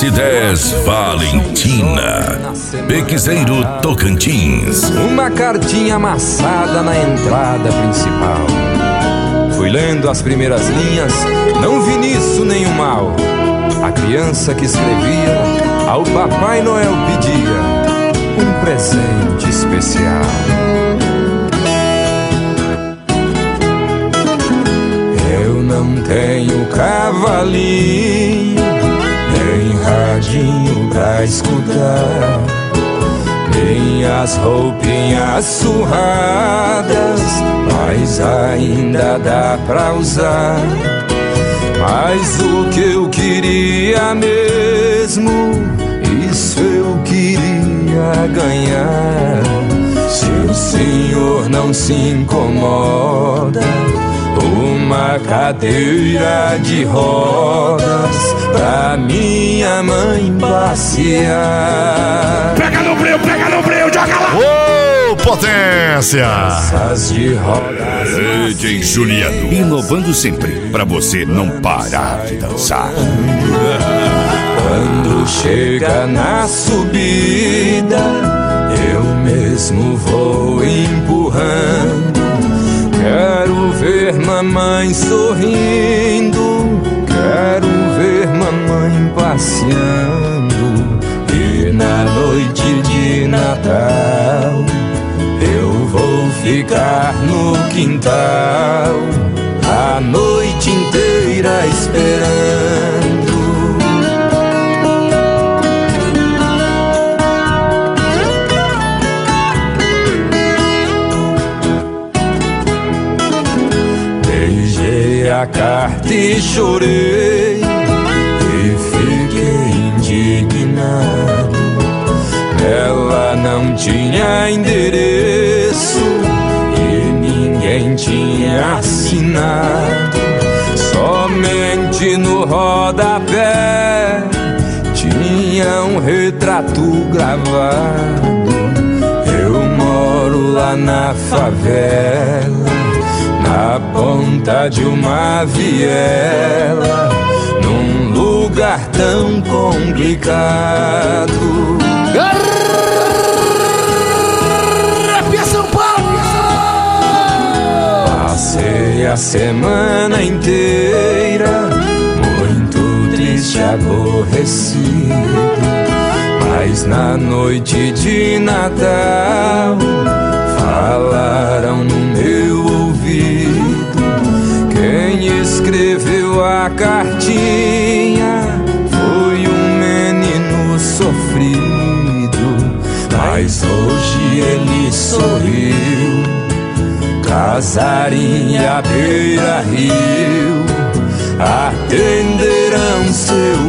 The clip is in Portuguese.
710 Valentina, Pequizeiro, Tocantins. Uma cartinha amassada na entrada principal. Fui lendo as primeiras linhas, não vi nisso nenhum mal. A criança que escrevia ao Papai Noel pedia um presente especial. Eu não tenho cavalinho, nem radinho pra escutar, nem as roupinhas surradas, mas ainda dá pra usar. Mas o que eu queria mesmo, isso eu queria ganhar. Se o senhor não se incomoda, uma cadeira de rodas pra minha mãe passear. Pega no breu, joga lá! Ô, potência! Essas de rodas. DJ Juliano, inovando sempre pra você não parar de dançar. Quando chega na subida, eu mesmo vou empurrando. Quero ver mamãe sorrindo, quero ver mamãe passeando. E na noite de Natal eu vou ficar no quintal a noite inteira esperando. Beijei a carta e chorei e fiquei indignado. Ela não tinha endereço e ninguém tinha assinado. Somente no rodapé tinha um retrato gravado. Eu moro lá na favela, na ponta de uma viela, num lugar tão complicado. São Paulo! Passei a semana inteira muito triste, aborrecido, mas na noite de Natal falaram no meu ouvido. Quem escreveu a cartinha foi um menino sofrido, mas hoje ele sorriu. Casarinha beira-rio atenderão seu